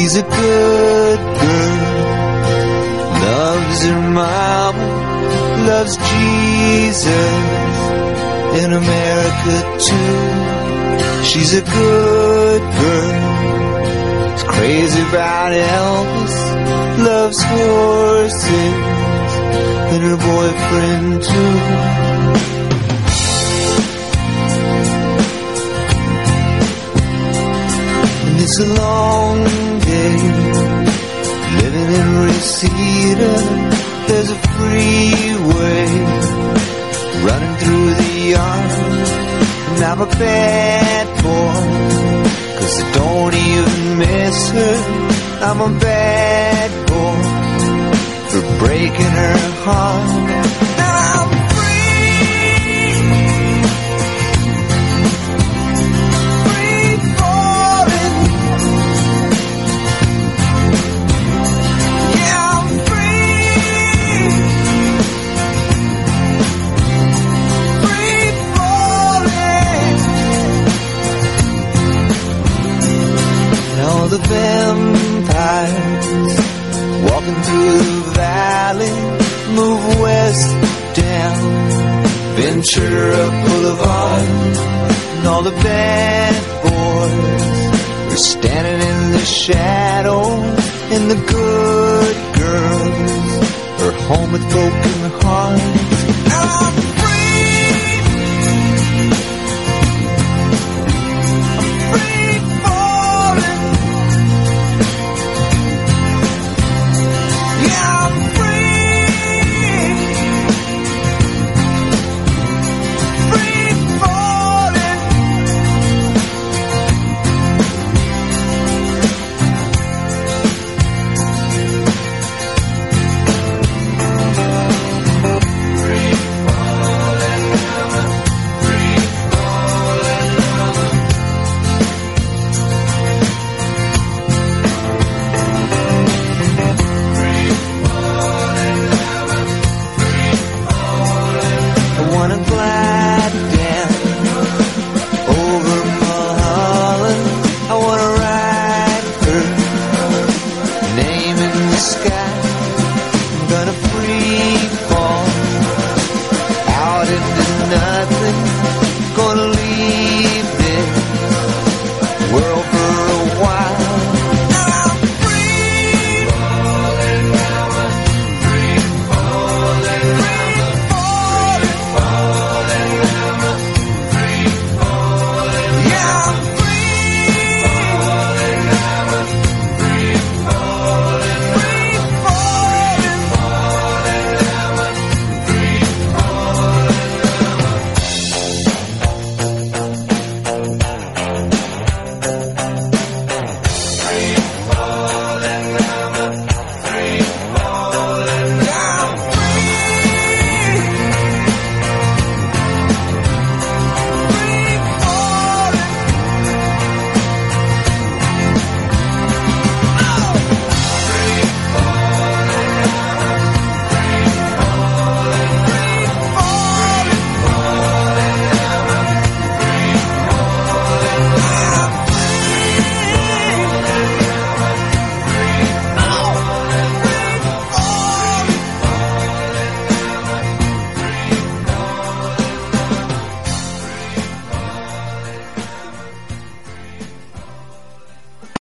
She's a good girl, loves her mama, loves Jesus, in America too. She's a good girl, is crazy about Elvis, loves horses, and her boyfriend too. It's a long day, living in Reseda. There's a freeway running through the yard. And I'm a bad boy, 'cause I don't even miss her. I'm a bad boy for breaking her heart. Now I'm the vampires walking through the valley move west down Ventura Boulevard, and all the bad boys are standing in the shadows, and the good girls are home with broken hearts. Now I'm sky, I'm gonna free